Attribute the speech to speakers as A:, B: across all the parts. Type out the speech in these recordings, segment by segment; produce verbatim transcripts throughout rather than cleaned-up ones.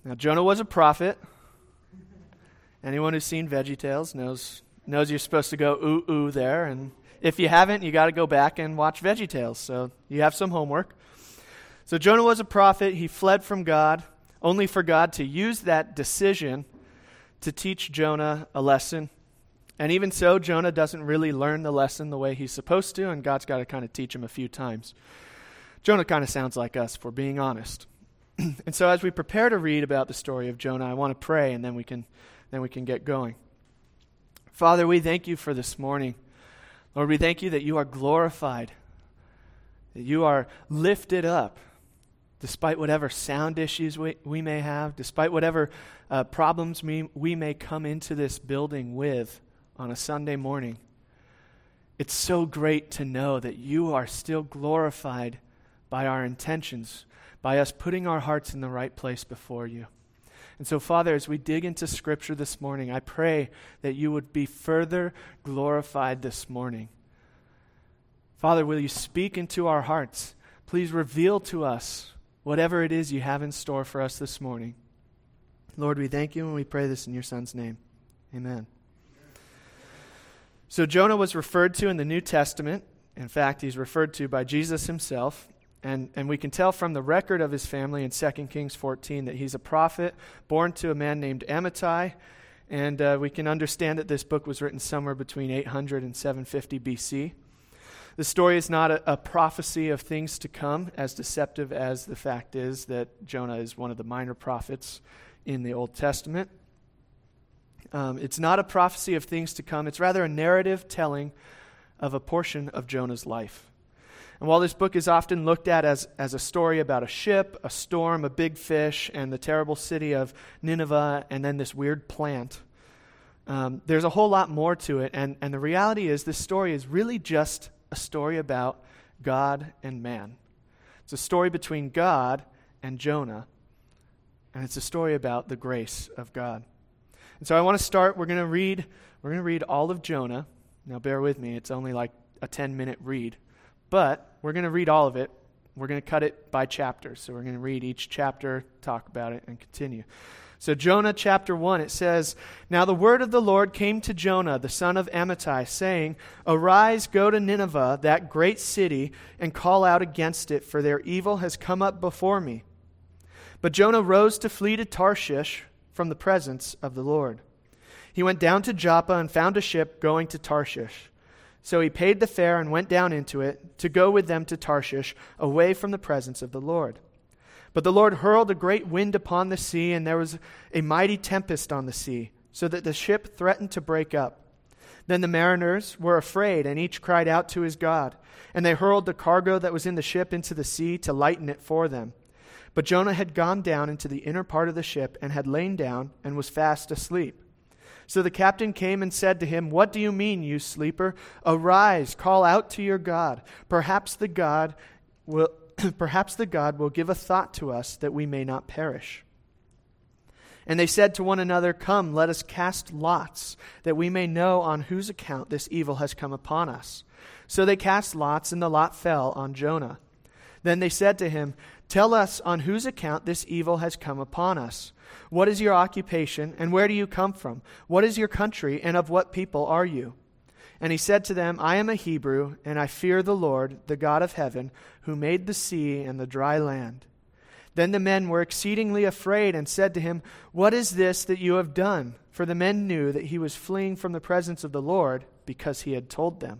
A: Now, Jonah was a prophet. Anyone who's seen VeggieTales knows knows you're supposed to go ooh, ooh there. And if you haven't, you got to go back and watch VeggieTales. So you have some homework. So Jonah was a prophet. He fled from God, only for God to use that decision to teach Jonah a lesson. And even so, Jonah doesn't really learn the lesson the way he's supposed to, and God's got to kind of teach him a few times. Jonah kind of sounds like us, if we're being honest. And so as we prepare to read about the story of Jonah, I want to pray, and then we can then we can get going. Father, we thank you for this morning. Lord, we thank you that you are glorified, that you are lifted up, despite whatever sound issues we, we may have, despite whatever uh, problems we, we may come into this building with on a Sunday morning. It's so great to know that you are still glorified by our intentions, by us putting our hearts in the right place before you. And so, Father, as we dig into Scripture this morning, I pray that you would be further glorified this morning. Father, will you speak into our hearts? Please reveal to us whatever it is you have in store for us this morning. Lord, we thank you and we pray this in your Son's name. Amen. So Jonah was referred to in the New Testament. In fact, he's referred to by Jesus himself. And, and we can tell from the record of his family in Second Kings fourteen that he's a prophet born to a man named Amittai. And uh, we can understand that this book was written somewhere between eight hundred and seven fifty B C. The story is not a, a prophecy of things to come, as deceptive as the fact is that Jonah is one of the minor prophets in the Old Testament. Um, it's not a prophecy of things to come. It's rather a narrative telling of a portion of Jonah's life. And while this book is often looked at as, as a story about a ship, a storm, a big fish, and the terrible city of Nineveh, and then this weird plant, um, there's a whole lot more to it. And, and the reality is this story is really just a story about God and man. It's a story between God and Jonah. And it's a story about the grace of God. And so I want to start, we're going to read, we're going to read all of Jonah. Now bear with me, it's only like a ten-minute read. But we're going to read all of it. We're going to cut it by chapters. So we're going to read each chapter, talk about it, and continue. So Jonah chapter one, it says, "Now the word of the Lord came to Jonah, the son of Amittai, saying, Arise, go to Nineveh, that great city, and call out against it, for their evil has come up before me. But Jonah rose to flee to Tarshish from the presence of the Lord. He went down to Joppa and found a ship going to Tarshish. So he paid the fare and went down into it to go with them to Tarshish, away from the presence of the Lord. But the Lord hurled a great wind upon the sea, and there was a mighty tempest on the sea, so that the ship threatened to break up. Then the mariners were afraid, and each cried out to his God. And they hurled the cargo that was in the ship into the sea to lighten it for them. But Jonah had gone down into the inner part of the ship and had lain down and was fast asleep. So the captain came and said to him, What do you mean, you sleeper? Arise, call out to your God. Perhaps the God will perhaps the God will give a thought to us that we may not perish. And they said to one another, Come, let us cast lots, that we may know on whose account this evil has come upon us. So they cast lots, and the lot fell on Jonah. Then they said to him, Tell us on whose account this evil has come upon us. What is your occupation, and where do you come from? What is your country, and of what people are you? And he said to them, I am a Hebrew, and I fear the Lord, the God of heaven, who made the sea and the dry land. Then the men were exceedingly afraid and said to him, What is this that you have done? For the men knew that he was fleeing from the presence of the Lord, because he had told them.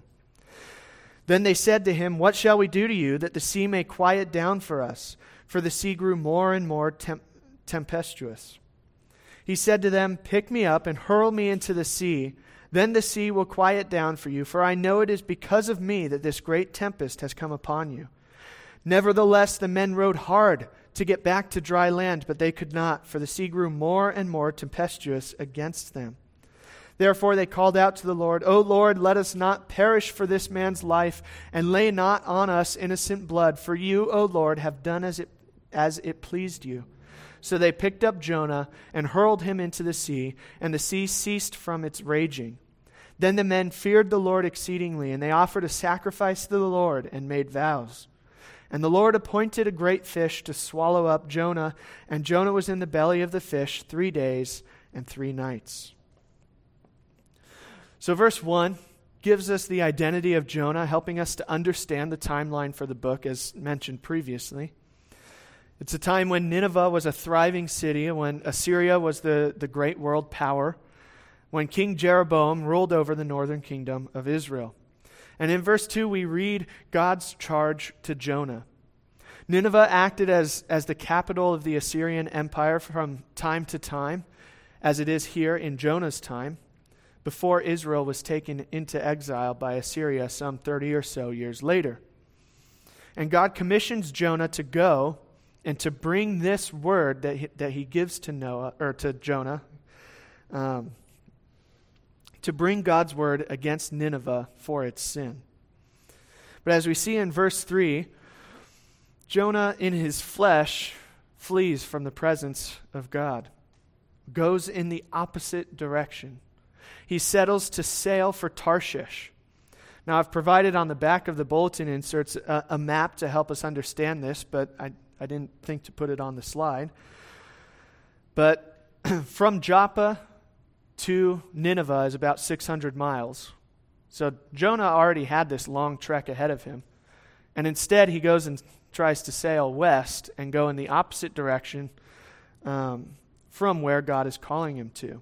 A: Then they said to him, What shall we do to you, that the sea may quiet down for us? For the sea grew more and more temp- tempestuous. He said to them, Pick me up and hurl me into the sea. Then the sea will quiet down for you, for I know it is because of me that this great tempest has come upon you. Nevertheless, the men rowed hard to get back to dry land, but they could not, for the sea grew more and more tempestuous against them. Therefore they called out to the Lord, O Lord, let us not perish for this man's life, and lay not on us innocent blood. For you, O Lord, have done as it, as it pleased you. So they picked up Jonah and hurled him into the sea, and the sea ceased from its raging. Then the men feared the Lord exceedingly, and they offered a sacrifice to the Lord and made vows. And the Lord appointed a great fish to swallow up Jonah, and Jonah was in the belly of the fish three days and three nights. So verse one gives us the identity of Jonah, helping us to understand the timeline for the book as mentioned previously. It's a time when Nineveh was a thriving city, when Assyria was the, the great world power, when King Jeroboam ruled over the northern kingdom of Israel. And in verse two, we read God's charge to Jonah. Nineveh acted as, as the capital of the Assyrian Empire from time to time, as it is here in Jonah's time, before Israel was taken into exile by Assyria some thirty or so years later. And God commissions Jonah to go and to bring this word that he, that he gives to Noah or to Jonah, um, to bring God's word against Nineveh for its sin. But as we see in verse three, Jonah in his flesh flees from the presence of God, goes in the opposite direction. He settles to sail for Tarshish. Now, I've provided on the back of the bulletin inserts a, a map to help us understand this, but I, I didn't think to put it on the slide. But from Joppa to Nineveh is about six hundred miles. So Jonah already had this long trek ahead of him. And instead he goes and tries to sail west and go in the opposite direction um, from where God is calling him to.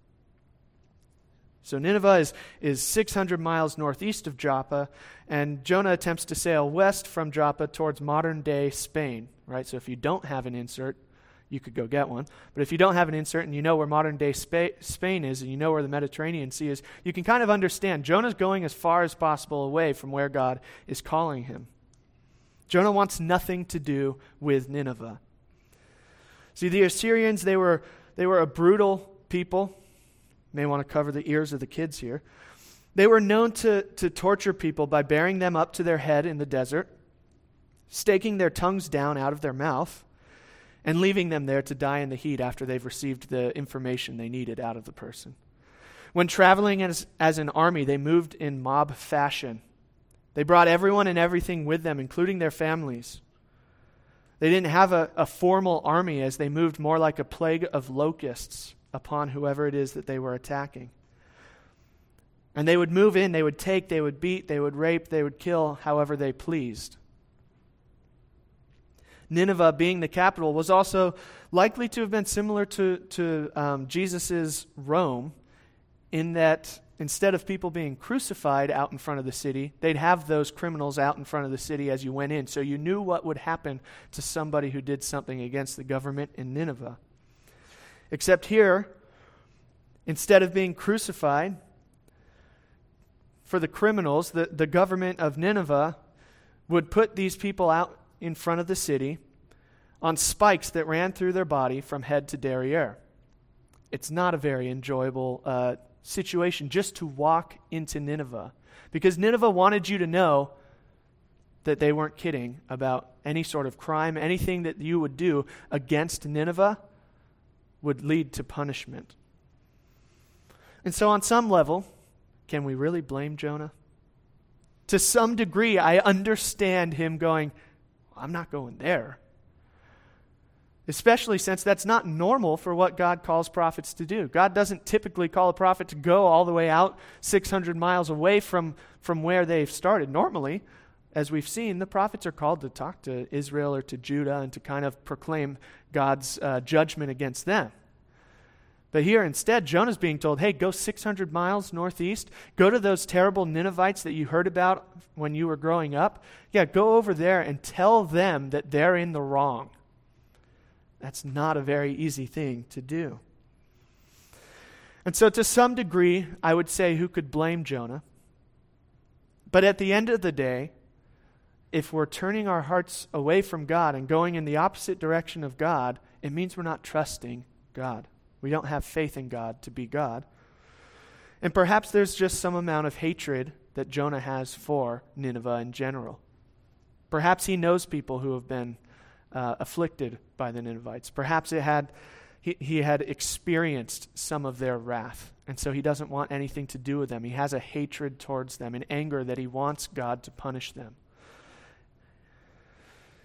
A: So Nineveh is, is six hundred miles northeast of Joppa, and Jonah attempts to sail west from Joppa towards modern-day Spain, right? So if you don't have an insert, you could go get one. But if you don't have an insert and you know where modern-day Spa- Spain is and you know where the Mediterranean Sea is, you can kind of understand Jonah's going as far as possible away from where God is calling him. Jonah wants nothing to do with Nineveh. See, the Assyrians, they were they were a brutal people. May want to cover the ears of the kids here. They were known to, to torture people by bearing them up to their head in the desert, staking their tongues down out of their mouth, and leaving them there to die in the heat after they've received the information they needed out of the person. When traveling as, as an army, they moved in mob fashion. They brought everyone and everything with them, including their families. They didn't have a, a formal army as they moved more like a plague of locusts upon whoever it is that they were attacking. And they would move in, they would take, they would beat, they would rape, they would kill however they pleased. Nineveh, being the capital, was also likely to have been similar to, to um, Jesus' Rome, in that instead of people being crucified out in front of the city, they'd have those criminals out in front of the city as you went in. So you knew what would happen to somebody who did something against the government in Nineveh. Except here, instead of being crucified, for the criminals, the, the government of Nineveh would put these people out in front of the city on spikes that ran through their body from head to derriere. It's not a very enjoyable uh, situation just to walk into Nineveh, because Nineveh wanted you to know that they weren't kidding about any sort of crime. Anything that you would do against Nineveh would lead to punishment. And so on some level, can we really blame Jonah? To some degree, I understand him going, I'm not going there. Especially since that's not normal for what God calls prophets to do. God doesn't typically call a prophet to go all the way out six hundred miles away from, from where they've started. Normally, as we've seen, the prophets are called to talk to Israel or to Judah and to kind of proclaim God's uh, judgment against them. But here instead, Jonah's being told, hey, go six hundred miles northeast. Go to those terrible Ninevites that you heard about when you were growing up. Yeah, go over there and tell them that they're in the wrong. That's not a very easy thing to do. And so to some degree, I would say who could blame Jonah? But at the end of the day, if we're turning our hearts away from God and going in the opposite direction of God, it means we're not trusting God. We don't have faith in God to be God. And perhaps there's just some amount of hatred that Jonah has for Nineveh in general. Perhaps he knows people who have been uh, afflicted by the Ninevites. Perhaps it had he, he had experienced some of their wrath, and so he doesn't want anything to do with them. He has a hatred towards them, an anger that he wants God to punish them.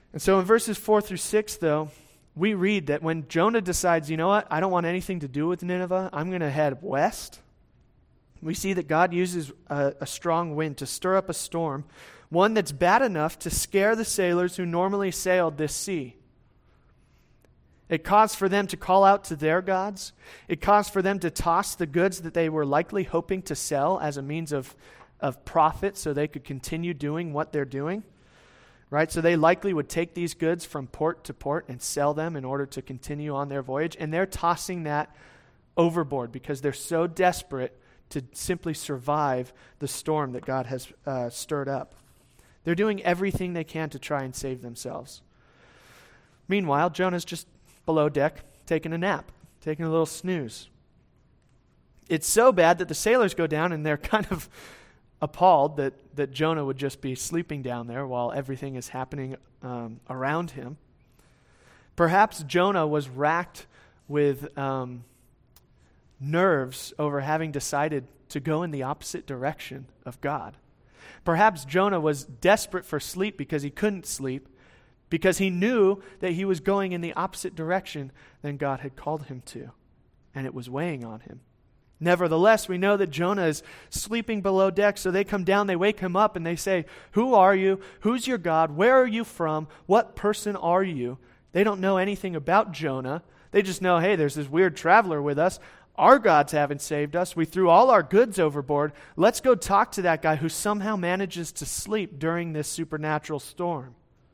A: And so in verses four through six, though, we read that when Jonah decides, you know what, I don't want anything to do with Nineveh, I'm going to head west. We see that God uses a, a strong wind to stir up a storm, one that's bad enough to scare the sailors who normally sailed this sea. It caused for them to call out to their gods. It caused for them to toss the goods that they were likely hoping to sell as a means of, of profit so they could continue doing what they're doing. Right? So they likely would take these goods from port to port and sell them in order to continue on their voyage. And they're tossing that overboard because they're so desperate to simply survive the storm that God has uh, stirred up. They're doing everything they can to try and save themselves. Meanwhile, Jonah's just below deck taking a nap, taking a little snooze. It's so bad that the sailors go down and they're kind of appalled that, that Jonah would just be sleeping down there while everything is happening um, around him. Perhaps Jonah was racked with um, nerves over having decided to go in the opposite direction of God. Perhaps Jonah was desperate for sleep because he couldn't sleep, because he knew that he was going in the opposite direction than God had called him to, and it was weighing on him. Nevertheless, we know that Jonah is sleeping below deck, so they come down, they wake him up, and they say, "Who are you? Who's your God? Where are you from? What person are you?" They don't know anything about Jonah. They just know, hey, there's this weird traveler with us. Our gods haven't saved us. We threw all our goods overboard. Let's go talk to that guy who somehow manages to sleep during this supernatural storm.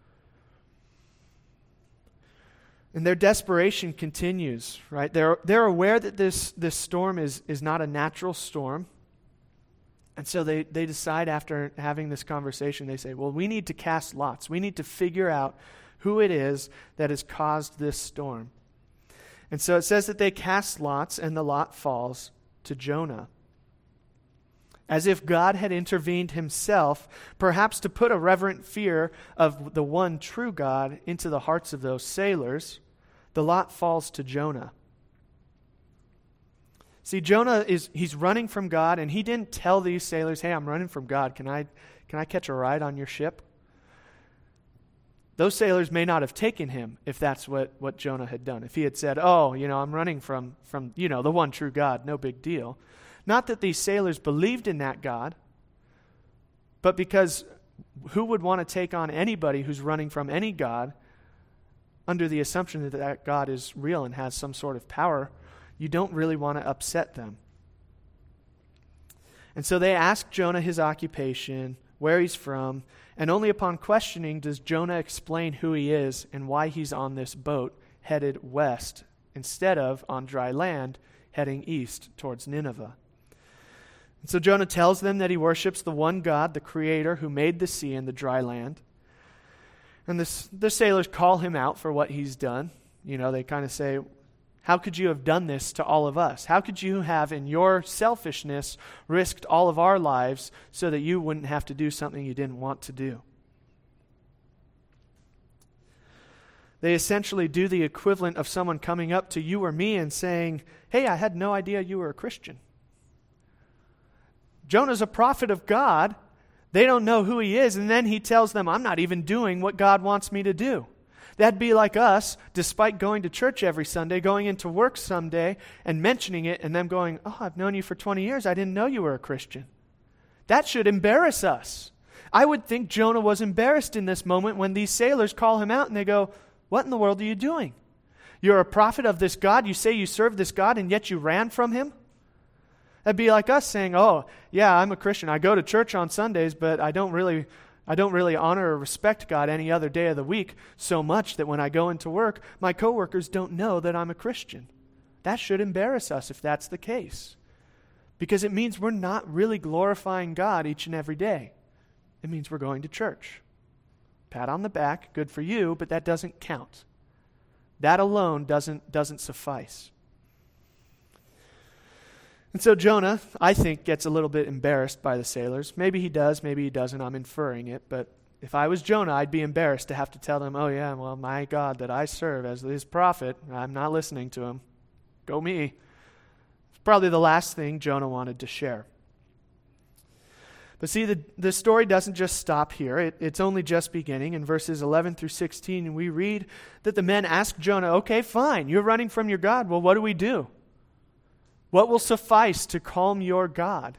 A: And their desperation continues, right? They're, they're aware that this, this storm is, is not a natural storm. And so they, they decide after having this conversation, they say, well, we need to cast lots. We need to figure out who it is that has caused this storm. And so it says that they cast lots, and the lot falls to Jonah. As if God had intervened himself, perhaps to put a reverent fear of the one true God into the hearts of those sailors, the lot falls to Jonah. See, Jonah is he's running from God, and he didn't tell these sailors, hey, I'm running from God. Can I, can I catch a ride on your ship? Those sailors may not have taken him if that's what, what Jonah had done. If he had said, oh, you know, I'm running from, from, you know, the one true God, no big deal. Not that these sailors believed in that God, but because who would want to take on anybody who's running from any God under the assumption that that God is real and has some sort of power? You don't really want to upset them. And so they ask Jonah his occupation, where he's from, and only upon questioning does Jonah explain who he is and why he's on this boat headed west instead of on dry land heading east towards Nineveh. And so Jonah tells them that he worships the one God, the Creator, who made the sea and the dry land. And this, the sailors call him out for what he's done. You know, they kind of say, how could you have done this to all of us? How could you have, in your selfishness, risked all of our lives so that you wouldn't have to do something you didn't want to do? They essentially do the equivalent of someone coming up to you or me and saying, hey, I had no idea you were a Christian. Jonah's a prophet of God. They don't know who he is, and then he tells them, I'm not even doing what God wants me to do. That'd be like us, despite going to church every Sunday, going into work someday and mentioning it, and them going, oh, I've known you for twenty years. I didn't know you were a Christian. That should embarrass us. I would think Jonah was embarrassed in this moment when these sailors call him out and they go, what in the world are you doing? You're a prophet of this God. You say you serve this God, and yet you ran from him? That'd be like us saying, oh, yeah, I'm a Christian. I go to church on Sundays, but I don't really... I don't really honor or respect God any other day of the week so much that when I go into work, my coworkers don't know that I'm a Christian. That should embarrass us if that's the case, because it means we're not really glorifying God each and every day. It means we're going to church. Pat on the back, good for you, but that doesn't count. That alone doesn't, doesn't suffice. And so Jonah, I think, gets a little bit embarrassed by the sailors. Maybe he does, maybe he doesn't. I'm inferring it. But if I was Jonah, I'd be embarrassed to have to tell them, oh yeah, well, my God that I serve as his prophet, I'm not listening to him. Go me. It's probably the last thing Jonah wanted to share. But see, the, the story doesn't just stop here. It, it's only just beginning. In verses eleven through sixteen, we read that the men ask Jonah, okay, fine, you're running from your God. Well, what do we do? What will suffice to calm your God?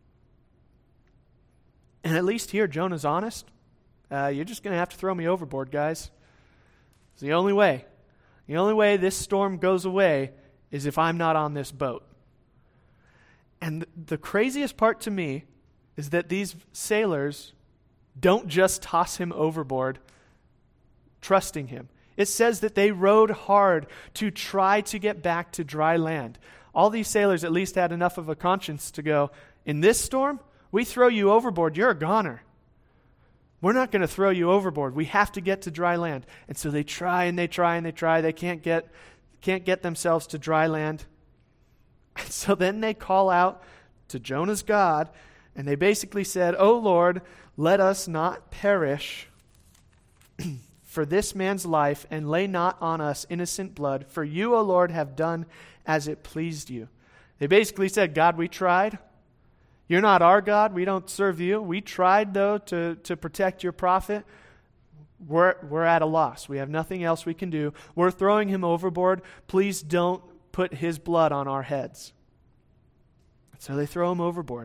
A: And at least here, Jonah's honest. Uh, you're just going to have to throw me overboard, guys. It's the only way. The only way this storm goes away is if I'm not on this boat. And th- the craziest part to me is that these sailors don't just toss him overboard, trusting him. It says that they rowed hard to try to get back to dry land. All these sailors at least had enough of a conscience to go, in this storm, we throw you overboard, you're a goner. We're not going to throw you overboard. We have to get to dry land. And so they try and they try and they try. They can't get, can't get themselves to dry land. And so then they call out to Jonah's God, and they basically said, "O Lord, let us not perish for this man's life, and lay not on us innocent blood. For you, O Lord, have done as it pleased you." They basically said, God, we tried. You're not our God. We don't serve you. We tried, though, to, to protect your prophet. We're, we're at a loss. We have nothing else we can do. We're throwing him overboard. Please don't put his blood on our heads. So they throw him overboard.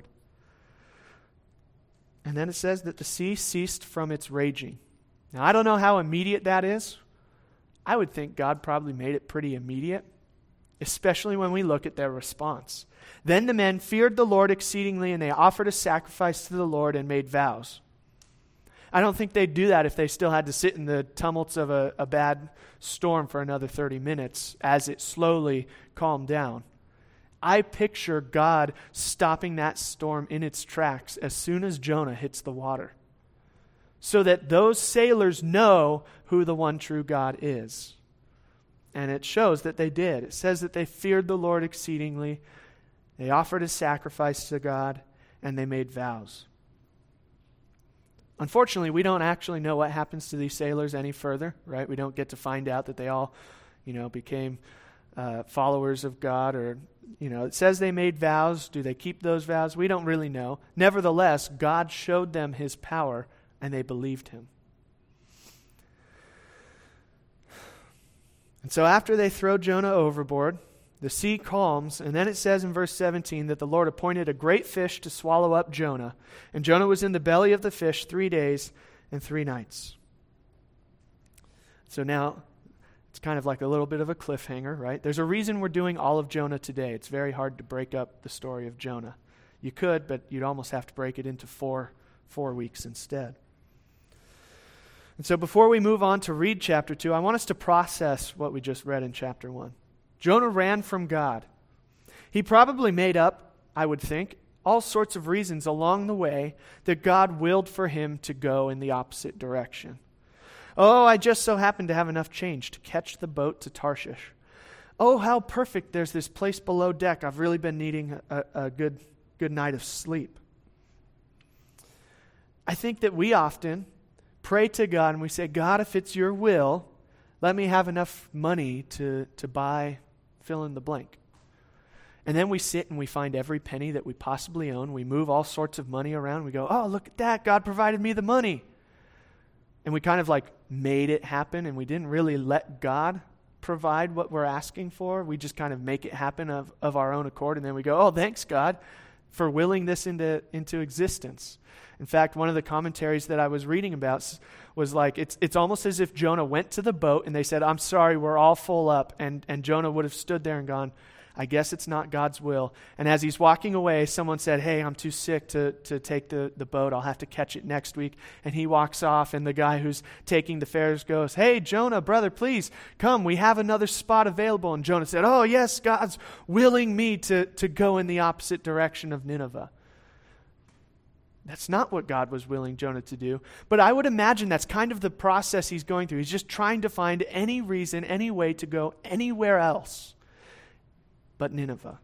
A: And then it says that the sea ceased from its raging. Now, I don't know how immediate that is. I would think God probably made it pretty immediate, especially when we look at their response. Then the men feared the Lord exceedingly, and they offered a sacrifice to the Lord and made vows. I don't think they'd do that if they still had to sit in the tumults of a, a bad storm for another thirty minutes as it slowly calmed down. I picture God stopping that storm in its tracks as soon as Jonah hits the water, so that those sailors know who the one true God is. And it shows that they did. It says that they feared the Lord exceedingly. They offered a sacrifice to God, and they made vows. Unfortunately, we don't actually know what happens to these sailors any further, right? We don't get to find out that they all, you know, became uh, followers of God, or, you know, it says they made vows. Do they keep those vows? We don't really know. Nevertheless, God showed them his power, and they believed him. And so after they throw Jonah overboard, the sea calms, and then it says in verse seventeen that the Lord appointed a great fish to swallow up Jonah. And Jonah was in the belly of the fish three days and three nights. So now, it's kind of like a little bit of a cliffhanger, right? There's a reason we're doing all of Jonah today. It's very hard to break up the story of Jonah. You could, but you'd almost have to break it into four, four weeks instead. And so before we move on to read chapter two, I want us to process what we just read in chapter one. Jonah ran from God. He probably made up, I would think, all sorts of reasons along the way that God willed for him to go in the opposite direction. Oh, I just so happened to have enough change to catch the boat to Tarshish. Oh, how perfect, there's this place below deck. I've really been needing a, a good, good night of sleep. I think that we often pray to God and we say, God, if it's your will, let me have enough money to, to buy fill in the blank. And then we sit and we find every penny that we possibly own. We move all sorts of money around. We go, oh, look at that. God provided me the money. And we kind of like made it happen, and we didn't really let God provide what we're asking for. We just kind of make it happen of, of our own accord. And then we go, oh, thanks, God, for willing this into, into existence. In fact, one of the commentaries that I was reading about was like, it's it's almost as if Jonah went to the boat and they said, I'm sorry, we're all full up. And, and Jonah would have stood there and gone, I guess it's not God's will. And as he's walking away, someone said, hey, I'm too sick to, to take the, the boat. I'll have to catch it next week. And he walks off, and the guy who's taking the fares goes, hey, Jonah, brother, please come. We have another spot available. And Jonah said, oh, yes, God's willing me to, to go in the opposite direction of Nineveh. That's not what God was willing Jonah to do. But I would imagine that's kind of the process he's going through. He's just trying to find any reason, any way to go anywhere else but Nineveh.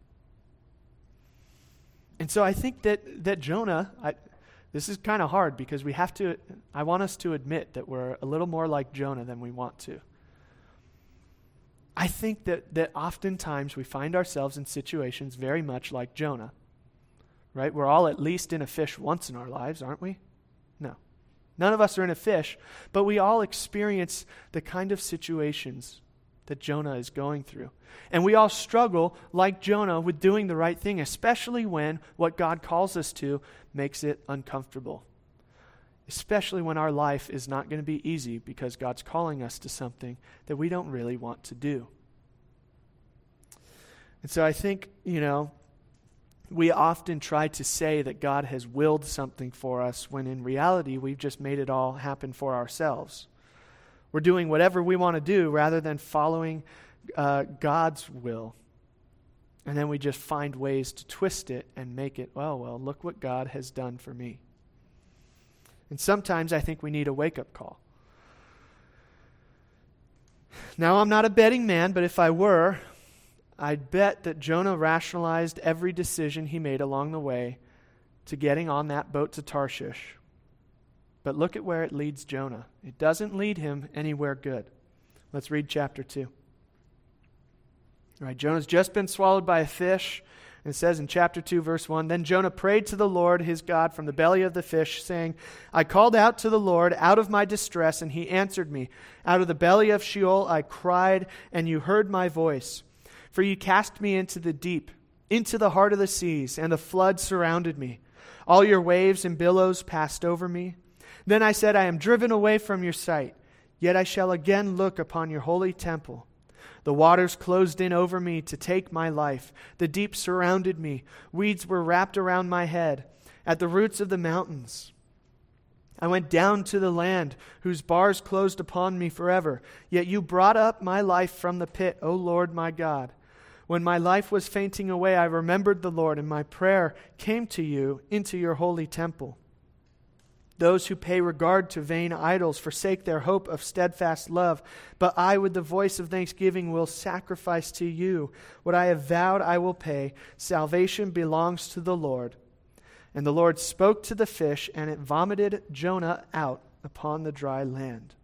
A: And so I think that, that Jonah, I, this is kind of hard because we have to, I want us to admit that we're a little more like Jonah than we want to. I think that, that oftentimes we find ourselves in situations very much like Jonah. right? We're all at least in a fish once in our lives, aren't we? No. None of us are in a fish, but we all experience the kind of situations that Jonah is going through. And we all struggle, like Jonah, with doing the right thing, especially when what God calls us to makes it uncomfortable. Especially when our life is not going to be easy because God's calling us to something that we don't really want to do. And so I think, you know, we often try to say that God has willed something for us when in reality we've just made it all happen for ourselves. We're doing whatever we want to do rather than following uh, God's will. And then we just find ways to twist it and make it, oh, well, look what God has done for me. And sometimes I think we need a wake-up call. Now, I'm not a betting man, but if I were, I'd bet that Jonah rationalized every decision he made along the way to getting on that boat to Tarshish. But look at where it leads Jonah. It doesn't lead him anywhere good. Let's read chapter two. All right, Jonah's just been swallowed by a fish. And it says in chapter two, verse one, Then Jonah prayed to the Lord his God from the belly of the fish, saying, I called out to the Lord out of my distress, and he answered me. Out of the belly of Sheol I cried, and you heard my voice. For you cast me into the deep, into the heart of the seas, and the flood surrounded me. All your waves and billows passed over me. Then I said, I am driven away from your sight, yet I shall again look upon your holy temple. The waters closed in over me to take my life. The deep surrounded me. Weeds were wrapped around my head at the roots of the mountains. I went down to the land whose bars closed upon me forever. Yet you brought up my life from the pit, O Lord my God. When my life was fainting away, I remembered the Lord, and my prayer came to you into your holy temple. Those who pay regard to vain idols forsake their hope of steadfast love. But I, with the voice of thanksgiving, will sacrifice to you. What I have vowed I will pay. Salvation belongs to the Lord. And the Lord spoke to the fish, and it vomited Jonah out upon the dry land.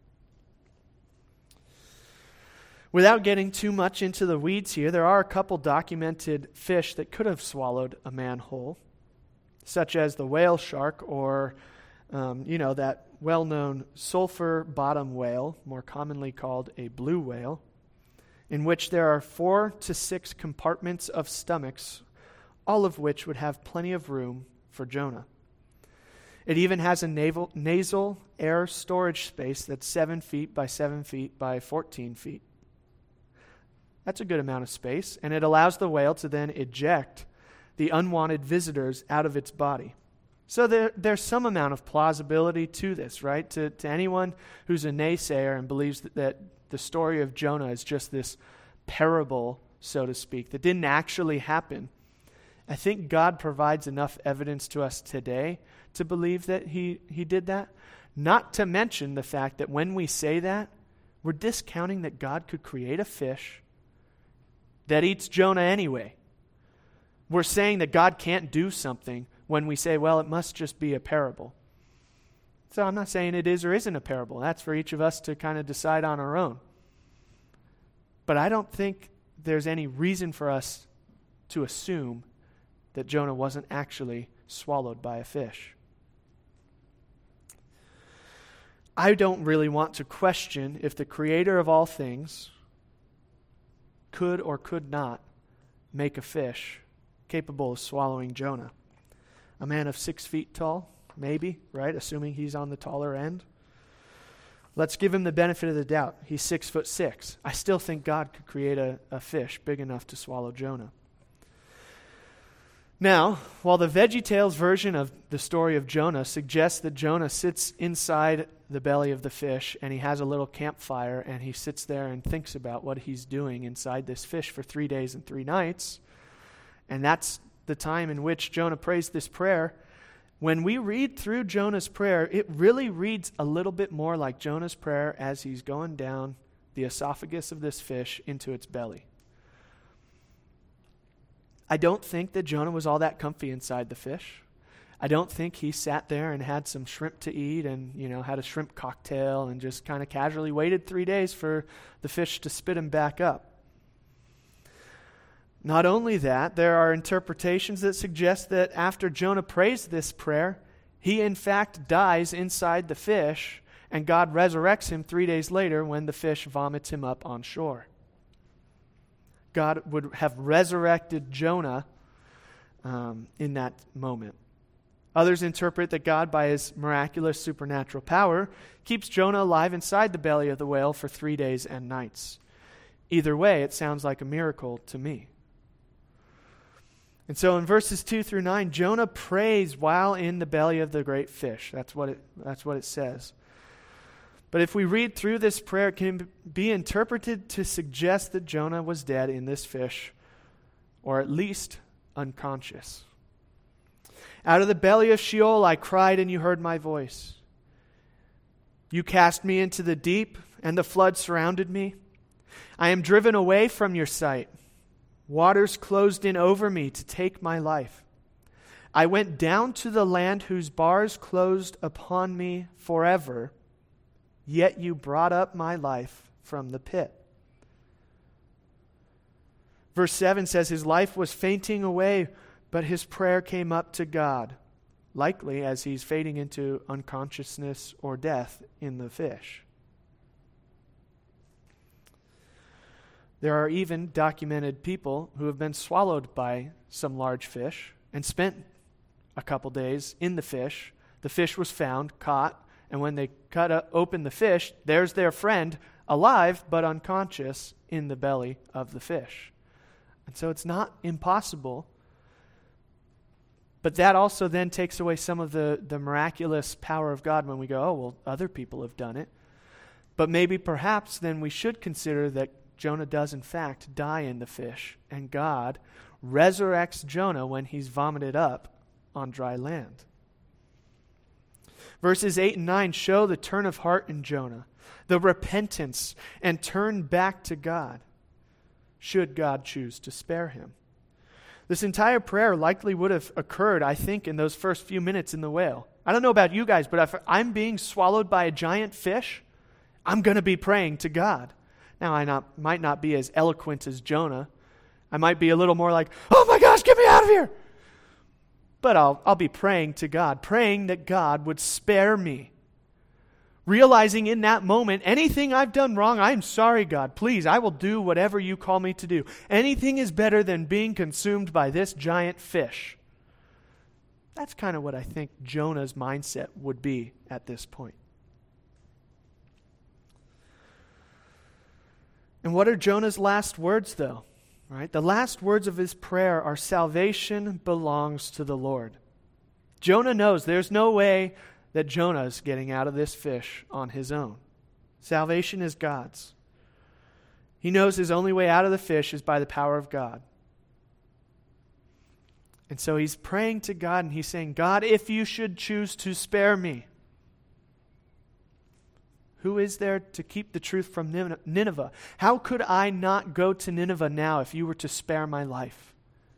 A: Without getting too much into the weeds here, there are a couple documented fish that could have swallowed a man whole, such as the whale shark or Um, you know, that well-known sulfur bottom whale, more commonly called a blue whale, in which there are four to six compartments of stomachs, all of which would have plenty of room for Jonah. It even has a naval, nasal air storage space that's seven feet by seven feet by fourteen feet. That's a good amount of space, and it allows the whale to then eject the unwanted visitors out of its body. So there, there's some amount of plausibility to this, right? To, to anyone who's a naysayer and believes that, that the story of Jonah is just this parable, so to speak, that didn't actually happen. I think God provides enough evidence to us today to believe that he, he did that. Not to mention the fact that when we say that, we're discounting that God could create a fish that eats Jonah anyway. We're saying that God can't do something when we say, well, it must just be a parable. So I'm not saying it is or isn't a parable. That's for each of us to kind of decide on our own. But I don't think there's any reason for us to assume that Jonah wasn't actually swallowed by a fish. I don't really want to question if the creator of all things could or could not make a fish capable of swallowing Jonah. A man of six feet tall, maybe, right? Assuming he's on the taller end. Let's give him the benefit of the doubt. He's six foot six. I still think God could create a, a fish big enough to swallow Jonah. Now, while the VeggieTales version of the story of Jonah suggests that Jonah sits inside the belly of the fish and he has a little campfire and he sits there and thinks about what he's doing inside this fish for three days and three nights, and that's the time in which Jonah prays this prayer, when we read through Jonah's prayer, it really reads a little bit more like Jonah's prayer as he's going down the esophagus of this fish into its belly. I don't think that Jonah was all that comfy inside the fish. I don't think he sat there and had some shrimp to eat and, you know, had a shrimp cocktail and just kind of casually waited three days for the fish to spit him back up. Not only that, there are interpretations that suggest that after Jonah prays this prayer, he in fact dies inside the fish, and God resurrects him three days later when the fish vomits him up on shore. God would have resurrected Jonah um, in that moment. Others interpret that God, by his miraculous supernatural power, keeps Jonah alive inside the belly of the whale for three days and nights. Either way, it sounds like a miracle to me. And so in verses two through nine, Jonah prays while in the belly of the great fish. That's what it, that's what it says. But if we read through this prayer, it can be interpreted to suggest that Jonah was dead in this fish, or at least unconscious. Out of the belly of Sheol I cried, and you heard my voice. You cast me into the deep, and the flood surrounded me. I am driven away from your sight. Waters closed in over me to take my life. I went down to the land whose bars closed upon me forever, yet you brought up my life from the pit. Verse seven says his life was fainting away, but his prayer came up to God, likely as he's fading into unconsciousness or death in the fish. There are even documented people who have been swallowed by some large fish and spent a couple days in the fish. The fish was found, caught, and when they cut up, open the fish, there's their friend alive but unconscious in the belly of the fish. And so it's not impossible. But that also then takes away some of the, the miraculous power of God when we go, oh, well, other people have done it. But maybe perhaps then we should consider that Jonah does in fact die in the fish, and God resurrects Jonah when he's vomited up on dry land. Verses eight and nine show the turn of heart in Jonah, the repentance and turn back to God, should God choose to spare him. This entire prayer likely would have occurred, I think, in those first few minutes in the whale. I don't know about you guys, but if I'm being swallowed by a giant fish, I'm going to be praying to God. Now, I not, might not be as eloquent as Jonah. I might be a little more like, oh my gosh, get me out of here. But I'll, I'll be praying to God, praying that God would spare me. Realizing in that moment, anything I've done wrong, I'm sorry, God. Please, I will do whatever you call me to do. Anything is better than being consumed by this giant fish. That's kind of what I think Jonah's mindset would be at this point. And what are Jonah's last words, though? Right? The last words of his prayer are, salvation belongs to the Lord. Jonah knows there's no way that Jonah is getting out of this fish on his own. Salvation is God's. He knows his only way out of the fish is by the power of God. And so he's praying to God, and he's saying, God, if you should choose to spare me, who is there to keep the truth from Nineveh? How could I not go to Nineveh now if you were to spare my life?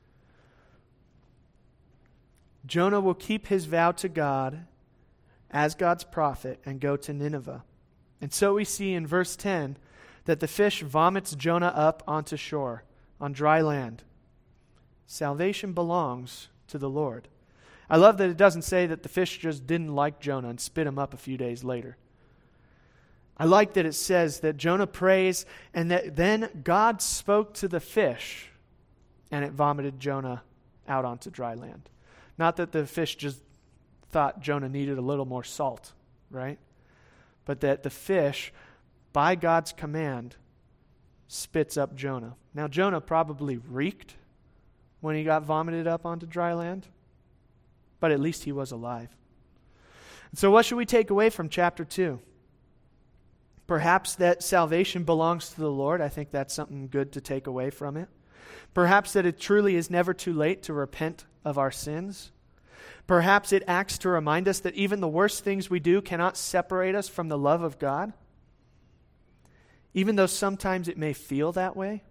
A: Jonah will keep his vow to God as God's prophet and go to Nineveh. And so we see in verse ten that the fish vomits Jonah up onto shore, on dry land. Salvation belongs to the Lord. I love that it doesn't say that the fish just didn't like Jonah and spit him up a few days later. I like that it says that Jonah prays and that then God spoke to the fish and it vomited Jonah out onto dry land. Not that the fish just thought Jonah needed a little more salt, right? But that the fish, by God's command, spits up Jonah. Now, Jonah probably reeked when he got vomited up onto dry land, but at least he was alive. And so what should we take away from chapter two? Perhaps that salvation belongs to the Lord. I think that's something good to take away from it. Perhaps that it truly is never too late to repent of our sins. Perhaps it acts to remind us that even the worst things we do cannot separate us from the love of God, even though sometimes it may feel that way.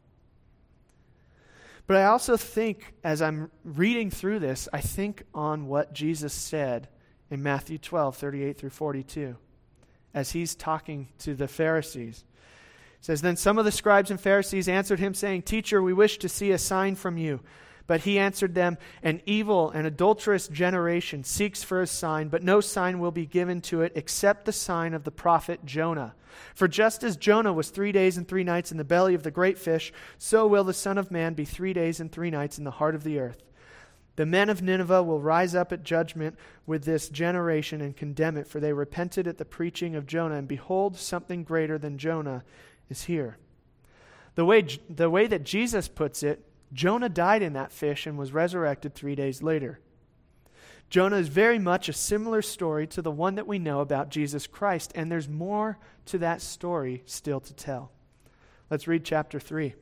A: But I also think, as I'm reading through this, I think on what Jesus said in Matthew twelve, thirty-eight through forty-two. As he's talking to the Pharisees. It says, "Then some of the scribes and Pharisees answered him, saying, 'Teacher, we wish to see a sign from you.' But he answered them, 'An evil and adulterous generation seeks for a sign, but no sign will be given to it except the sign of the prophet Jonah. For just as Jonah was three days and three nights in the belly of the great fish, so will the Son of Man be three days and three nights in the heart of the earth. The men of Nineveh will rise up at judgment with this generation and condemn it, for they repented at the preaching of Jonah, and behold, something greater than Jonah is here.'" The way, the way that Jesus puts it, Jonah died in that fish and was resurrected three days later. Jonah is very much a similar story to the one that we know about Jesus Christ, and there's more to that story still to tell. Let's read chapter three.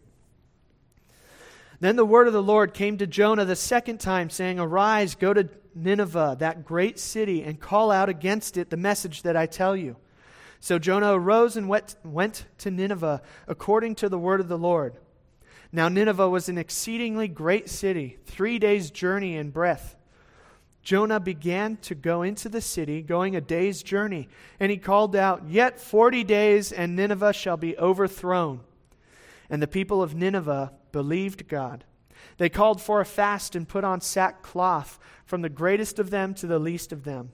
A: "Then the word of the Lord came to Jonah the second time, saying, 'Arise, go to Nineveh, that great city, and call out against it the message that I tell you.' So Jonah arose and went, went to Nineveh according to the word of the Lord. Now Nineveh was an exceedingly great city, three days' journey in breadth. Jonah began to go into the city, going a day's journey, and he called out, 'Yet forty days, and Nineveh shall be overthrown.' And the people of Nineveh believed God. They called for a fast and put on sackcloth, from the greatest of them to the least of them.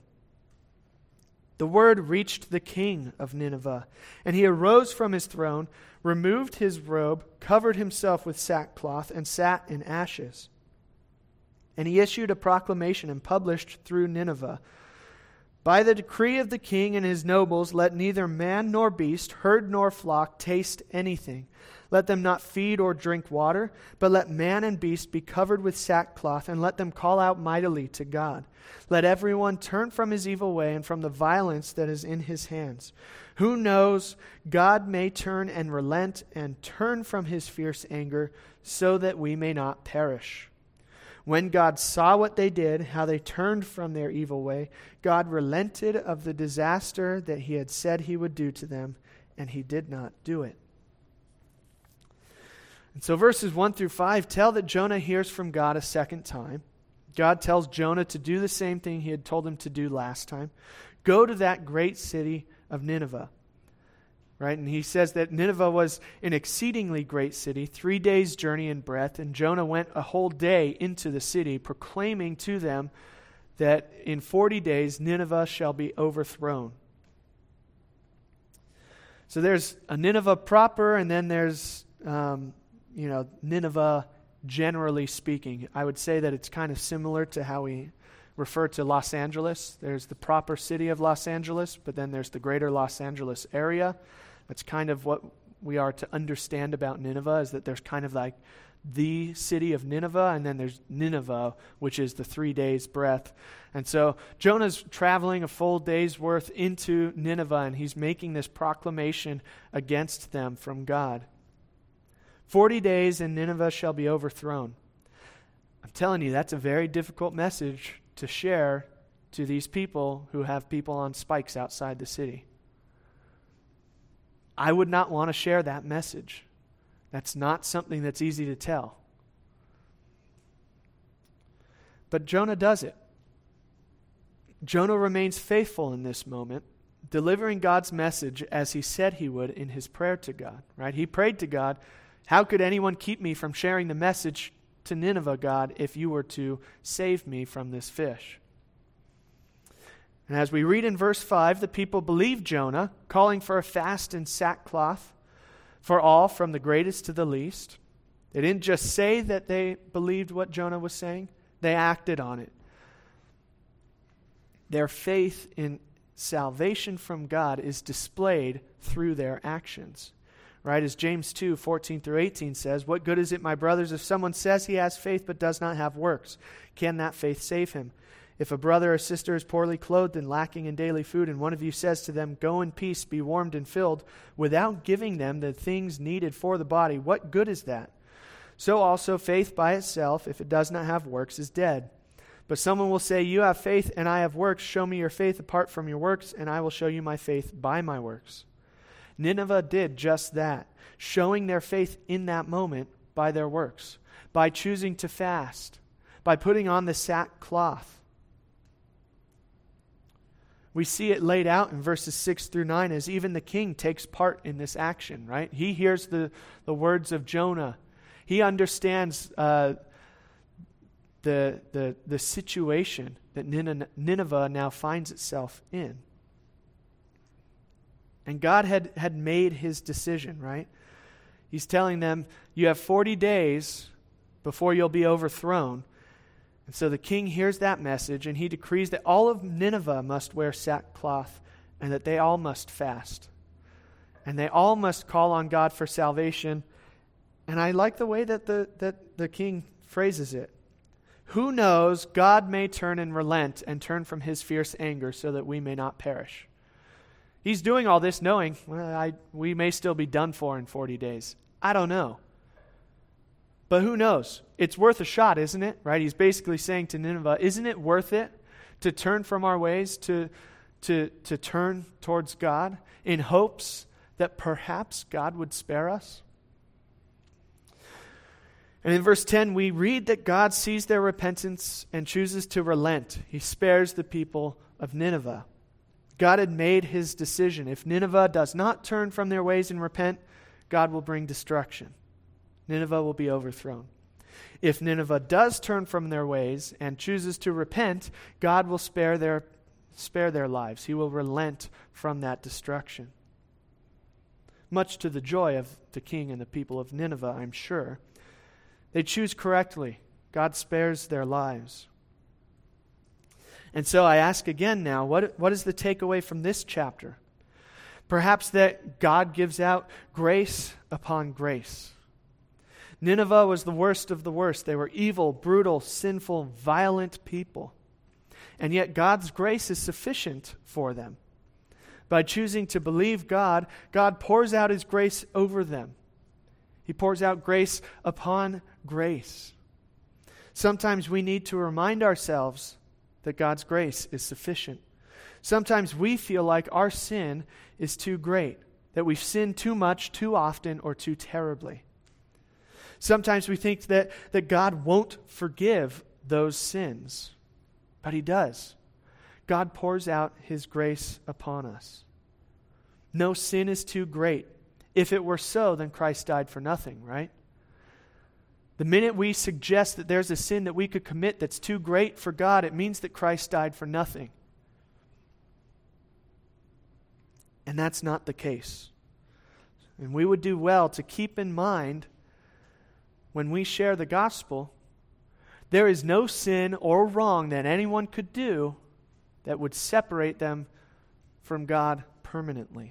A: The word reached the king of Nineveh, and he arose from his throne, removed his robe, covered himself with sackcloth, and sat in ashes. And he issued a proclamation and published through Nineveh, 'By the decree of the king and his nobles, let neither man nor beast, herd nor flock taste anything. Let them not feed or drink water, but let man and beast be covered with sackcloth, and let them call out mightily to God. Let everyone turn from his evil way and from the violence that is in his hands. Who knows, God may turn and relent and turn from his fierce anger, so that we may not perish.' When God saw what they did, how they turned from their evil way, God relented of the disaster that he had said he would do to them, and he did not do it." And so verses one through five tell that Jonah hears from God a second time. God tells Jonah to do the same thing he had told him to do last time. Go to that great city of Nineveh. Right? And he says that Nineveh was an exceedingly great city, three days' journey in breadth, and Jonah went a whole day into the city, proclaiming to them that in forty days Nineveh shall be overthrown. So there's a Nineveh proper, and then there's, um, you know, Nineveh generally speaking. I would say that it's kind of similar to how we refer to Los Angeles. There's the proper city of Los Angeles, but then there's the greater Los Angeles area. That's kind of what we are to understand about Nineveh, is that there's kind of like the city of Nineveh, and then there's Nineveh, which is the three days' breadth. And so Jonah's traveling a full day's worth into Nineveh, and he's making this proclamation against them from God. Forty days and Nineveh shall be overthrown. I'm telling you, that's a very difficult message to share to these people who have people on spikes outside the city. I would not want to share that message. That's not something that's easy to tell. But Jonah does it. Jonah remains faithful in this moment, delivering God's message as he said he would in his prayer to God. Right? He prayed to God, "How could anyone keep me from sharing the message to Nineveh, God, if you were to save me from this fish?" And as we read in verse five, the people believed Jonah, calling for a fast and sackcloth for all, from the greatest to the least. They didn't just say that they believed what Jonah was saying, they acted on it. Their faith in salvation from God is displayed through their actions. Right? As James two, fourteen through eighteen says, "What good is it, my brothers, if someone says he has faith but does not have works? Can that faith save him? If a brother or sister is poorly clothed and lacking in daily food, and one of you says to them, 'Go in peace, be warmed and filled,' without giving them the things needed for the body, what good is that? So also faith by itself, if it does not have works, is dead. But someone will say, 'You have faith and I have works. Show me your faith apart from your works, and I will show you my faith by my works.' Nineveh did just that, showing their faith in that moment by their works, by choosing to fast, by putting on the sackcloth. We see it laid out in verses six through nine as even the king takes part in this action, right? He hears the, the words of Jonah. He understands uh, the, the, the situation that Nineveh now finds itself in. And God had, had made his decision, right? He's telling them, you have forty days before you'll be overthrown. And so the king hears that message, and he decrees that all of Nineveh must wear sackcloth and that they all must fast. And they all must call on God for salvation. And I like the way that the, that the king phrases it. Who knows, God may turn and relent and turn from his fierce anger so that we may not perish. He's doing all this knowing, well, I, we may still be done for in forty days. I don't know. But who knows? It's worth a shot, isn't it? Right? He's basically saying to Nineveh, isn't it worth it to turn from our ways, to, to, to turn towards God in hopes that perhaps God would spare us? And in verse ten, we read that God sees their repentance and chooses to relent. He spares the people of Nineveh. God had made his decision. If Nineveh does not turn from their ways and repent, God will bring destruction. Nineveh will be overthrown. If Nineveh does turn from their ways and chooses to repent, God will spare their, spare their lives. He will relent from that destruction. Much to the joy of the king and the people of Nineveh, I'm sure. They choose correctly. God spares their lives. And so I ask again now, what, what is the takeaway from this chapter? Perhaps that God gives out grace upon grace. Nineveh was the worst of the worst. They were evil, brutal, sinful, violent people. And yet God's grace is sufficient for them. By choosing to believe God, God pours out his grace over them. He pours out grace upon grace. Sometimes we need to remind ourselves that God's grace is sufficient. Sometimes we feel like our sin is too great, that we've sinned too much, too often, or too terribly. Sometimes we think that, that God won't forgive those sins, but he does. God pours out his grace upon us. No sin is too great. If it were so, then Christ died for nothing, right? The minute we suggest that there's a sin that we could commit that's too great for God, it means that Christ died for nothing. And that's not the case. And we would do well to keep in mind when we share the gospel, there is no sin or wrong that anyone could do that would separate them from God permanently.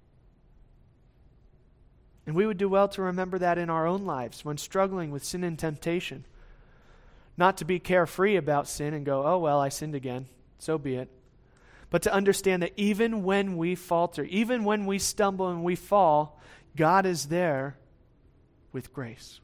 A: And we would do well to remember that in our own lives when struggling with sin and temptation. Not to be carefree about sin and go, oh, well, I sinned again. So be it. But to understand that even when we falter, even when we stumble and we fall, God is there with grace.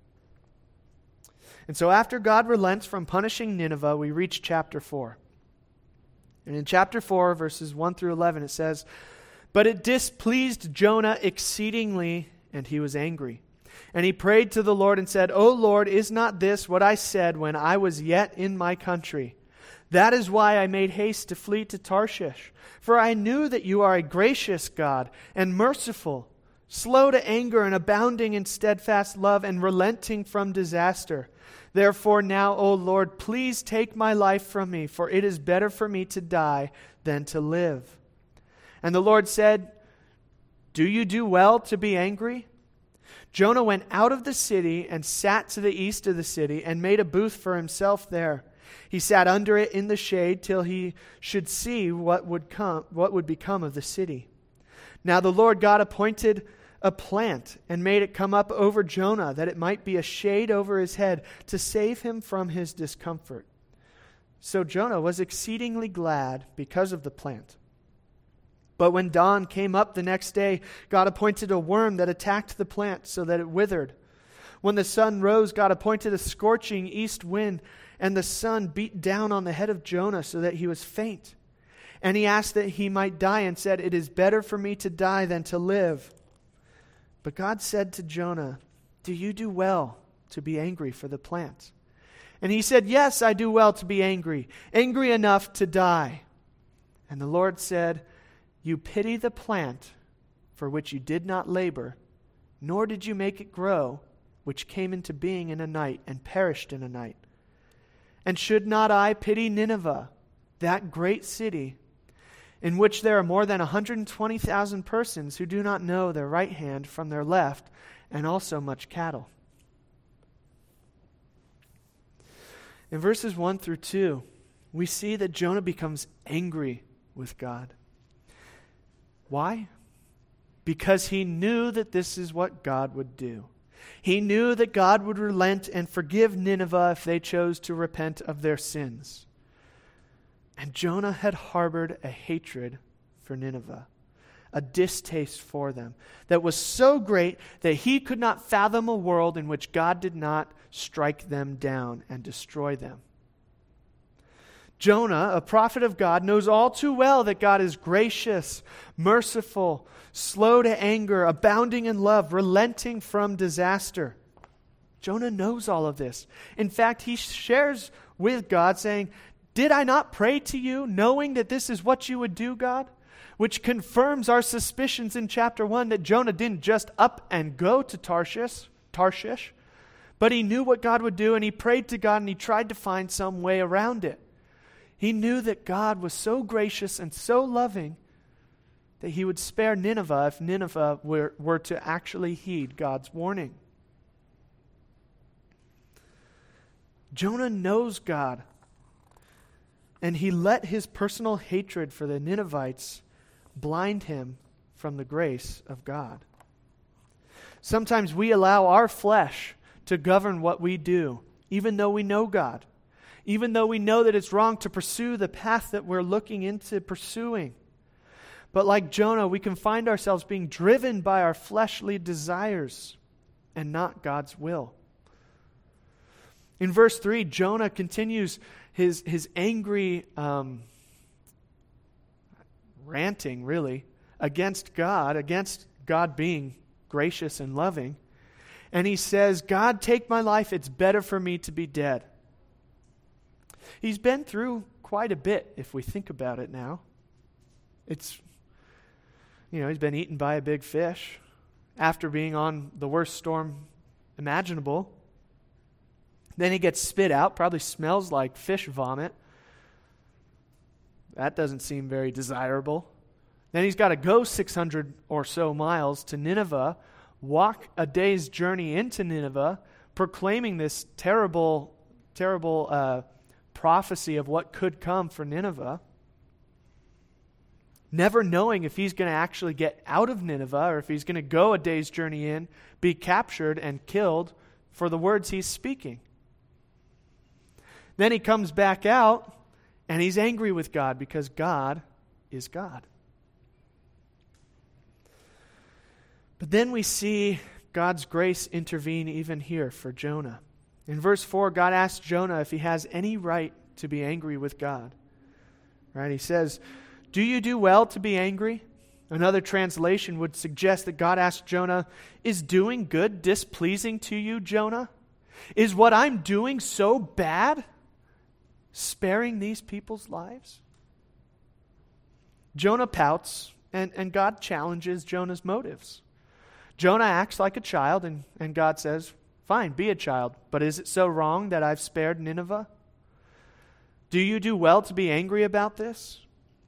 A: And so after God relents from punishing Nineveh, we reach chapter four. And in chapter four, verses one through eleven, it says, "But it displeased Jonah exceedingly, and he was angry. And he prayed to the Lord and said, O Lord, is not this what I said when I was yet in my country? That is why I made haste to flee to Tarshish. For I knew that you are a gracious God and merciful, slow to anger and abounding in steadfast love and relenting from disaster. Therefore now, O Lord, please take my life from me, for it is better for me to die than to live." And the Lord said, "Do you do well to be angry?" Jonah went out of the city and sat to the east of the city and made a booth for himself there. He sat under it in the shade till he should see what would come, what would become of the city. Now the Lord God appointed a plant and made it come up over Jonah, that it might be a shade over his head to save him from his discomfort. So Jonah was exceedingly glad because of the plant. But when dawn came up the next day, God appointed a worm that attacked the plant so that it withered. When the sun rose, God appointed a scorching east wind, and the sun beat down on the head of Jonah so that he was faint. And he asked that he might die and said, "It is better for me to die than to live." But God said to Jonah, "Do you do well to be angry for the plant?" And he said, "Yes, I do well to be angry, angry enough to die." And the Lord said, "You pity the plant for which you did not labor, nor did you make it grow, which came into being in a night and perished in a night. And should not I pity Nineveh, that great city, in which there are more than one hundred twenty thousand persons who do not know their right hand from their left, and also much cattle?" In verses one through two, we see that Jonah becomes angry with God. Why? Because he knew that this is what God would do. He knew that God would relent and forgive Nineveh if they chose to repent of their sins. And Jonah had harbored a hatred for Nineveh, a distaste for them that was so great that he could not fathom a world in which God did not strike them down and destroy them. Jonah, a prophet of God, knows all too well that God is gracious, merciful, slow to anger, abounding in love, relenting from disaster. Jonah knows all of this. In fact, he shares with God saying, "Did I not pray to you, knowing that this is what you would do, God?" Which confirms our suspicions in chapter one that Jonah didn't just up and go to Tarshish, Tarshish, but he knew what God would do, and he prayed to God, and he tried to find some way around it. He knew that God was so gracious and so loving that he would spare Nineveh if Nineveh were, were to actually heed God's warning. Jonah knows God, and he let his personal hatred for the Ninevites blind him from the grace of God. Sometimes we allow our flesh to govern what we do, even though we know God. Even though we know that it's wrong to pursue the path that we're looking into pursuing. But like Jonah, we can find ourselves being driven by our fleshly desires and not God's will. In verse three, Jonah continues his, his angry um, ranting, really, against God, against God being gracious and loving. And he says, "God, take my life. It's better for me to be dead." He's been through quite a bit, if we think about it now. It's, you know, he's been eaten by a big fish after being on the worst storm imaginable. Then he gets spit out, probably smells like fish vomit. That doesn't seem very desirable. Then he's got to go six hundred or so miles to Nineveh, walk a day's journey into Nineveh, proclaiming this terrible, terrible uh prophecy of what could come for Nineveh, never knowing if he's going to actually get out of Nineveh or if he's going to go a day's journey in, be captured and killed for the words he's speaking. Then he comes back out and he's angry with God because God is God. But then we see God's grace intervene even here for Jonah. In verse four, God asks Jonah if he has any right to be angry with God. Right? He says, "Do you do well to be angry?" Another translation would suggest that God asked Jonah, "Is doing good displeasing to you, Jonah? Is what I'm doing so bad, sparing these people's lives?" Jonah pouts, and, and God challenges Jonah's motives. Jonah acts like a child, and, and God says, "Fine, be a child, but is it so wrong that I've spared Nineveh? Do you do well to be angry about this?"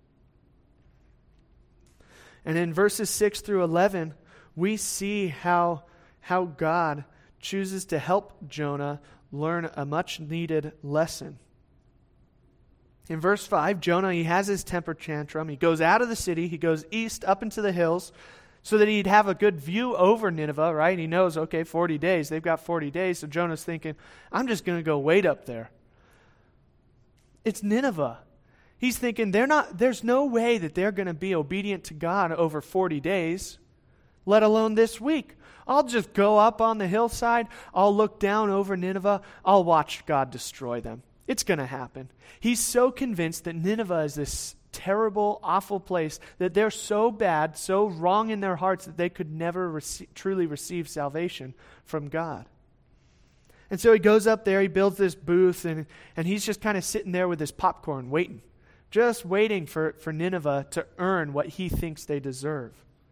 A: And in verses six through eleven, we see how, how God chooses to help Jonah learn a much-needed lesson. In verse five, Jonah, he has his temper tantrum. He goes out of the city. He goes east up into the hills, so that he'd have a good view over Nineveh, right? He knows, okay, forty days. They've got forty days. So Jonah's thinking, I'm just going to go wait up there. It's Nineveh. He's thinking, they're not. There's no way that they're going to be obedient to God over forty days, let alone this week. I'll just go up on the hillside. I'll look down over Nineveh. I'll watch God destroy them. It's going to happen. He's so convinced that Nineveh is this terrible, awful place, that they're so bad, so wrong in their hearts that they could never rece- truly receive salvation from God. And so he goes up there, he builds this booth, and, and he's just kind of sitting there with his popcorn waiting just waiting for, for Nineveh to earn what he thinks they deserve.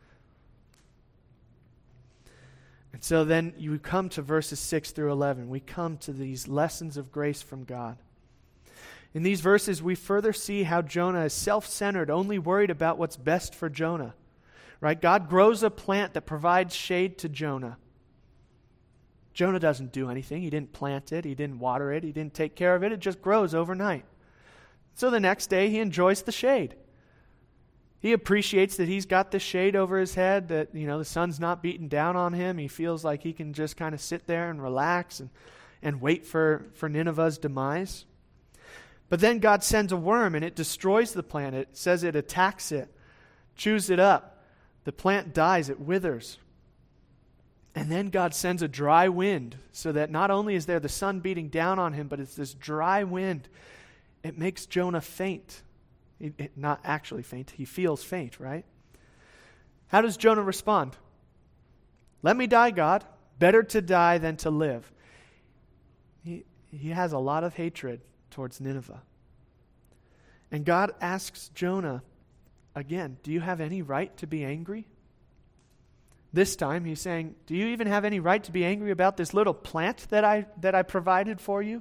A: And so then you come to verses six through eleven. We come to these lessons of grace from God. In these verses, we further see how Jonah is self-centered, only worried about what's best for Jonah. Right? God grows a plant that provides shade to Jonah. Jonah doesn't do anything. He didn't plant it. He didn't water it. He didn't take care of it. It just grows overnight. So the next day, he enjoys the shade. He appreciates that he's got the shade over his head, that, you know, the sun's not beating down on him. He feels like he can just kind of sit there and relax and, and wait for, for Nineveh's demise. But then God sends a worm and it destroys the plant. It says it attacks it, chews it up. The plant dies, it withers. And then God sends a dry wind so that not only is there the sun beating down on him, but it's this dry wind. It makes Jonah faint. It, it, not actually faint. He feels faint, right? How does Jonah respond? Let me die, God. Better to die than to live. He, he has a lot of hatred towards Nineveh. And God asks Jonah, again, do you have any right to be angry? This time he's saying, do you even have any right to be angry about this little plant that I that I provided for you?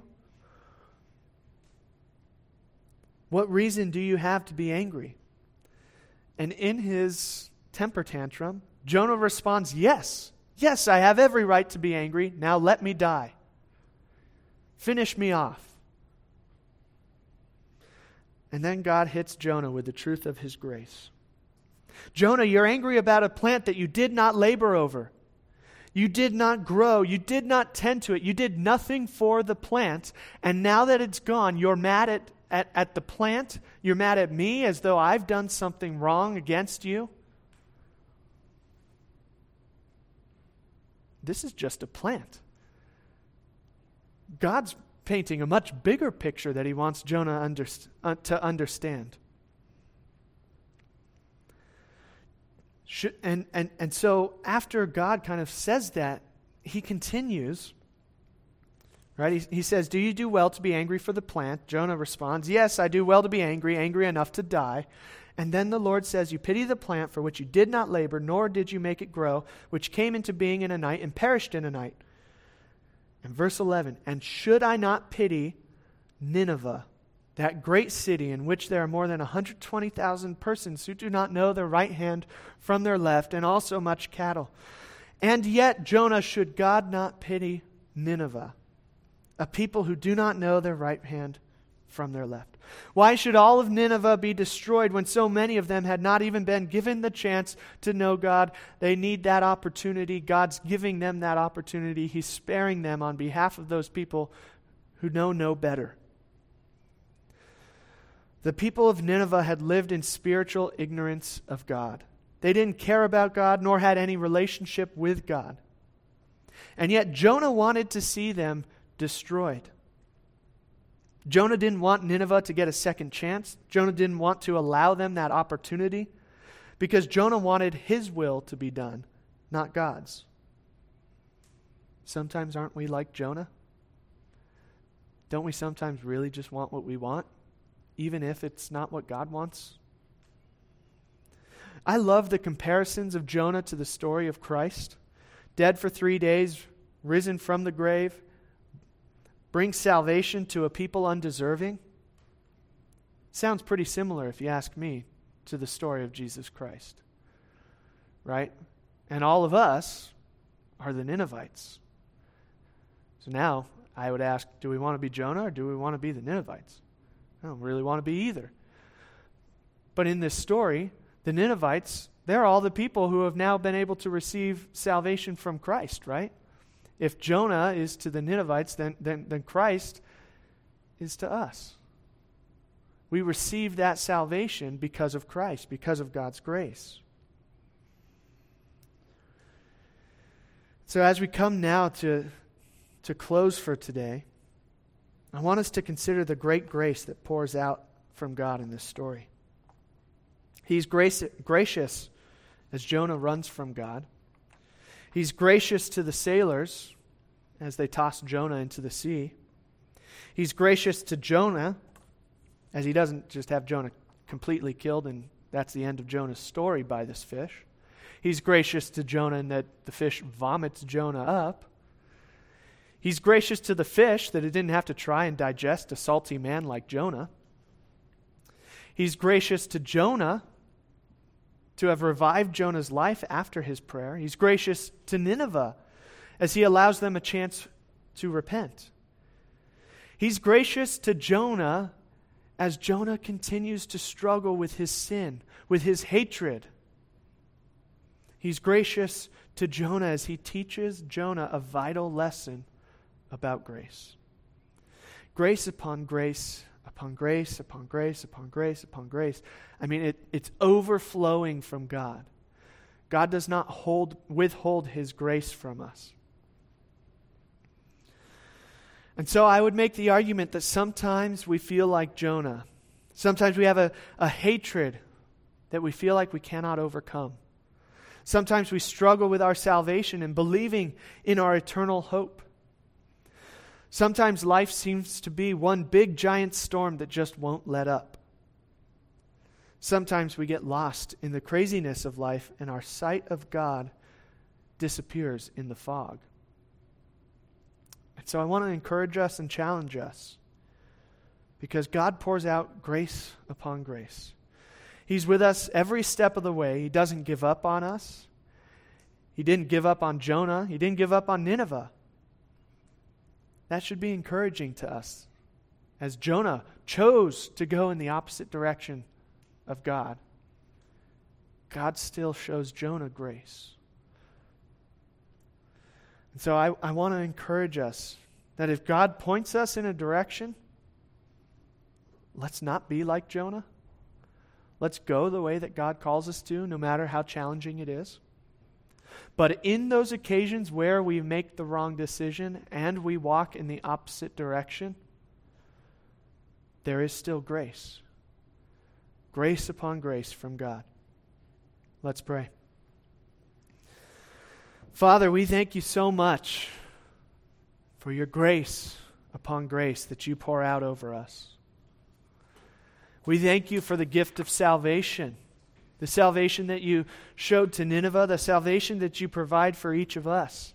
A: What reason do you have to be angry? And in his temper tantrum, Jonah responds, yes. Yes, I have every right to be angry. Now let me die. Finish me off. And then God hits Jonah with the truth of his grace. Jonah, you're angry about a plant that you did not labor over. You did not grow. You did not tend to it. You did nothing for the plant. And now that it's gone, you're mad at, at, at the plant. You're mad at me as though I've done something wrong against you. This is just a plant. God's painting a much bigger picture that he wants Jonah under, uh, to understand. Should, and, and, and so after God kind of says that, he continues, right? He, he says, do you do well to be angry for the plant? Jonah responds, yes, I do well to be angry, angry enough to die. And then the Lord says, you pity the plant for which you did not labor, nor did you make it grow, which came into being in a night and perished in a night. And verse eleven, and should I not pity Nineveh, that great city in which there are more than one hundred twenty thousand persons who do not know their right hand from their left, and also much cattle? And yet, Jonah, should God not pity Nineveh, a people who do not know their right hand from their left? Why should all of Nineveh be destroyed when so many of them had not even been given the chance to know God? They need that opportunity. God's giving them that opportunity. He's sparing them on behalf of those people who know no better. The people of Nineveh had lived in spiritual ignorance of God. They didn't care about God, nor had any relationship with God. And yet Jonah wanted to see them destroyed. Jonah didn't want Nineveh to get a second chance. Jonah didn't want to allow them that opportunity because Jonah wanted his will to be done, not God's. Sometimes aren't we like Jonah? Don't we sometimes really just want what we want, even if it's not what God wants? I love the comparisons of Jonah to the story of Christ. Dead for three days, risen from the grave, brings salvation to a people undeserving. Sounds pretty similar, if you ask me, to the story of Jesus Christ. Right? And all of us are the Ninevites. So now, I would ask, do we want to be Jonah or do we want to be the Ninevites? I don't really want to be either. But in this story, the Ninevites, they're all the people who have now been able to receive salvation from Christ, right? If Jonah is to the Ninevites, then, then, then Christ is to us. We receive that salvation because of Christ, because of God's grace. So as we come now to, to close for today, I want us to consider the great grace that pours out from God in this story. He's grace, gracious as Jonah runs from God. He's gracious to the sailors as they toss Jonah into the sea. He's gracious to Jonah as he doesn't just have Jonah completely killed and that's the end of Jonah's story by this fish. He's gracious to Jonah in that the fish vomits Jonah up. He's gracious to the fish that it didn't have to try and digest a salty man like Jonah. He's gracious to Jonah to have revived Jonah's life after his prayer. He's gracious to Nineveh as he allows them a chance to repent. He's gracious to Jonah as Jonah continues to struggle with his sin, with his hatred. He's gracious to Jonah as he teaches Jonah a vital lesson about grace. Grace upon grace, upon grace, upon grace, upon grace, upon grace. I mean, it, it's overflowing from God. God does not hold, withhold his grace from us. And so I would make the argument that sometimes we feel like Jonah. Sometimes we have a, a hatred that we feel like we cannot overcome. Sometimes we struggle with our salvation and believing in our eternal hope. Sometimes life seems to be one big giant storm that just won't let up. Sometimes we get lost in the craziness of life and our sight of God disappears in the fog. And so I want to encourage us and challenge us because God pours out grace upon grace. He's with us every step of the way. He doesn't give up on us. He didn't give up on Jonah. He didn't give up on Nineveh. That should be encouraging to us as Jonah chose to go in the opposite direction of God. God still shows Jonah grace. And so I, I want to encourage us that if God points us in a direction, let's not be like Jonah. Let's go the way that God calls us to, no matter how challenging it is. But in those occasions where we make the wrong decision and we walk in the opposite direction, there is still grace. Grace upon grace from God. Let's pray. Father, we thank you so much for your grace upon grace that you pour out over us. We thank you for the gift of salvation, the salvation that you showed to Nineveh, the salvation that you provide for each of us.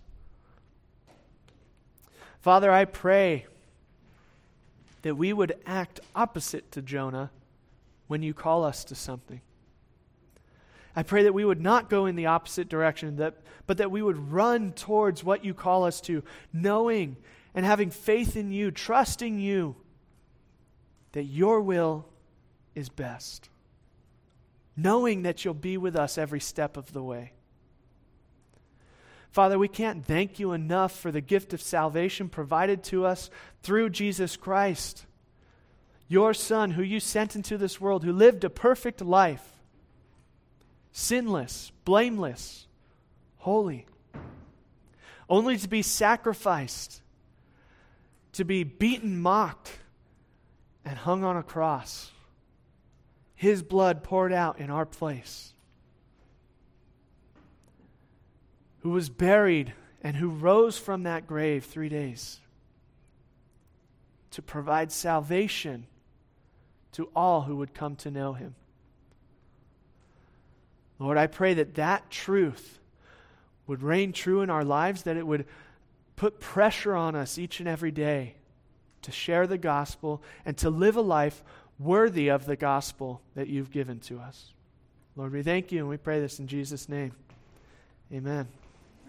A: Father, I pray that we would act opposite to Jonah when you call us to something. I pray that we would not go in the opposite direction, that, but that we would run towards what you call us to, knowing and having faith in you, trusting you that your will is best, knowing that you'll be with us every step of the way. Father, we can't thank you enough for the gift of salvation provided to us through Jesus Christ, your Son, who you sent into this world, who lived a perfect life, sinless, blameless, holy, only to be sacrificed, to be beaten, mocked, and hung on a cross. His blood poured out in our place. Who was buried and who rose from that grave three days to provide salvation to all who would come to know him. Lord, I pray that that truth would reign true in our lives, that it would put pressure on us each and every day to share the gospel and to live a life worthy of the gospel that you've given to us. Lord, we thank you and we pray this in Jesus' name. Amen.